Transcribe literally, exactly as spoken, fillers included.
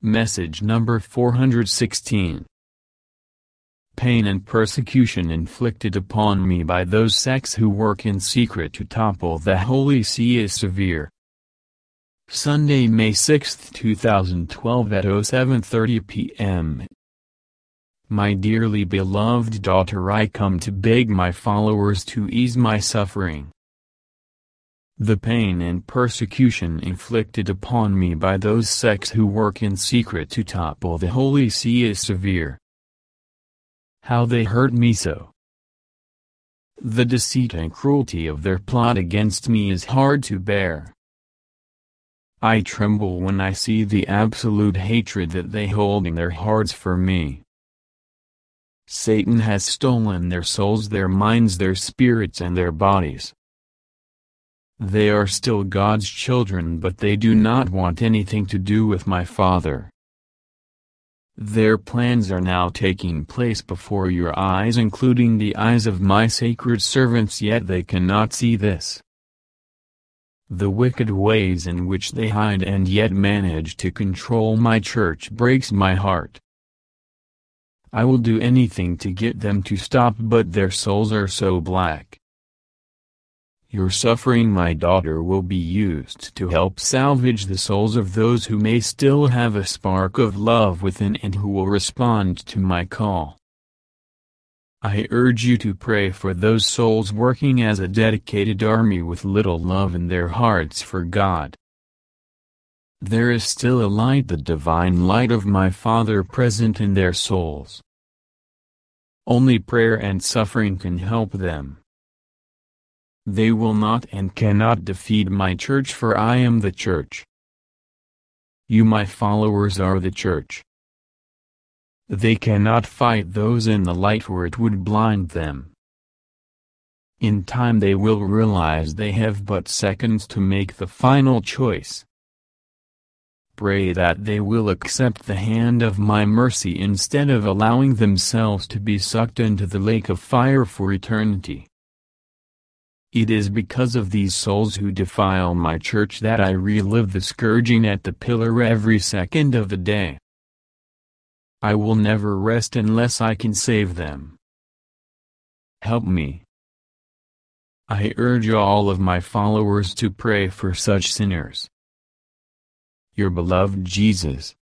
Message number four hundred sixteen. Pain and persecution inflicted upon me by those sects who work in secret to topple the Holy See is severe. Sunday, May sixth, two thousand twelve at oh seven thirty p m My dearly beloved daughter, I come to beg my followers to ease my suffering. The pain and persecution inflicted upon me by those sects who work in secret to topple the Holy See is severe. How they hurt me so! The deceit and cruelty of their plot against me is hard to bear. I tremble when I see the absolute hatred that they hold in their hearts for me. Satan has stolen their souls, their minds, their spirits, and their bodies. They are still God's children, but they do not want anything to do with my Father. Their plans are now taking place before your eyes, including the eyes of my sacred servants, yet they cannot see this. The wicked ways in which they hide and yet manage to control my church breaks my heart. I will do anything to get them to stop, but their souls are so black. Your suffering, my daughter, will be used to help salvage the souls of those who may still have a spark of love within and who will respond to my call. I urge you to pray for those souls working as a dedicated army with little love in their hearts for God. There is still a light, the divine light of my Father, present in their souls. Only prayer and suffering can help them. They will not and cannot defeat my church, for I am the church. You, my followers, are the church. They cannot fight those in the light, for it would blind them. In time they will realize they have but seconds to make the final choice. Pray that they will accept the hand of my mercy instead of allowing themselves to be sucked into the lake of fire for eternity. It is because of these souls who defile my church that I relive the scourging at the pillar every second of the day. I will never rest unless I can save them. Help me. I urge all of my followers to pray for such sinners. Your beloved Jesus.